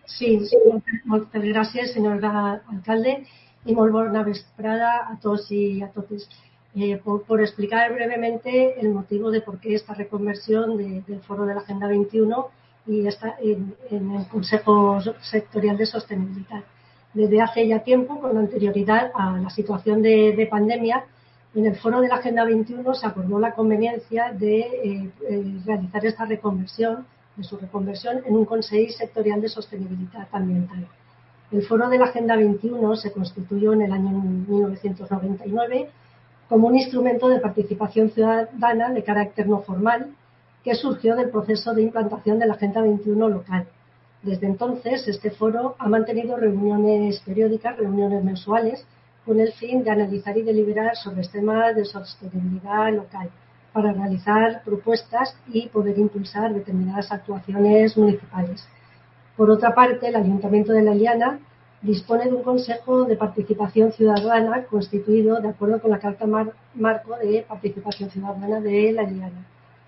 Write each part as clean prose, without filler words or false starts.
Sí, moltes gràcies, senyor alcalde, y muy buena vesprada a todos y a todas. Por explicar brevemente el motivo de por qué esta reconversión del foro de la Agenda 21 y está en el Consejo Sectorial de Sostenibilidad. Desde hace ya tiempo, con anterioridad a la situación de pandemia, en el foro de la Agenda 21 se acordó la conveniencia de realizar esta reconversión, de su reconversión en un Consejo Sectorial de Sostenibilidad Ambiental. El foro de la Agenda 21 se constituyó en el año 1999 como un instrumento de participación ciudadana de carácter no formal que surgió del proceso de implantación de la Agenda 21 local. Desde entonces, este foro ha mantenido reuniones periódicas, reuniones mensuales, con el fin de analizar y deliberar sobre temas de sostenibilidad local, para realizar propuestas y poder impulsar determinadas actuaciones municipales. Por otra parte, el Ayuntamiento de La Eliana dispone de un Consejo de Participación Ciudadana constituido de acuerdo con la Carta Marco de Participación Ciudadana de La Eliana.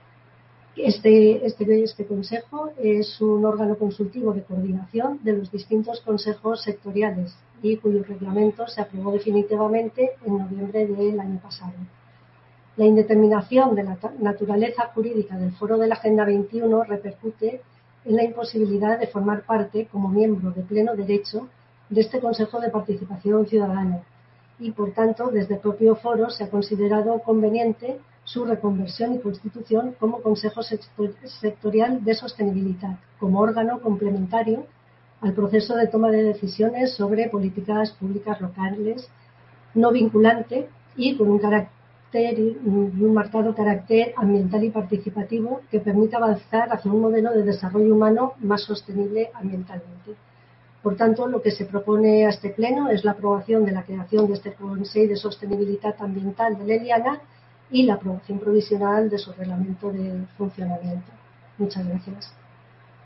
Este Consejo es un órgano consultivo de coordinación de los distintos consejos sectoriales y cuyo reglamento se aprobó definitivamente en noviembre del año pasado. La indeterminación de la naturaleza jurídica del foro de la Agenda 21 repercute en la imposibilidad de formar parte como miembro de pleno derecho de este Consejo de Participación Ciudadana y, por tanto, desde el propio foro se ha considerado conveniente su reconversión y constitución como Consejo Sectorial de Sostenibilidad, como órgano complementario al proceso de toma de decisiones sobre políticas públicas locales, no vinculante y con un marcado carácter ambiental y participativo que permita avanzar hacia un modelo de desarrollo humano más sostenible ambientalmente. Por tanto, lo que se propone a este pleno es la aprobación de la creación de este Consejo de Sostenibilidad Ambiental de La Eliana y la aprobación provisional de su reglamento de funcionamiento. Muchas gracias.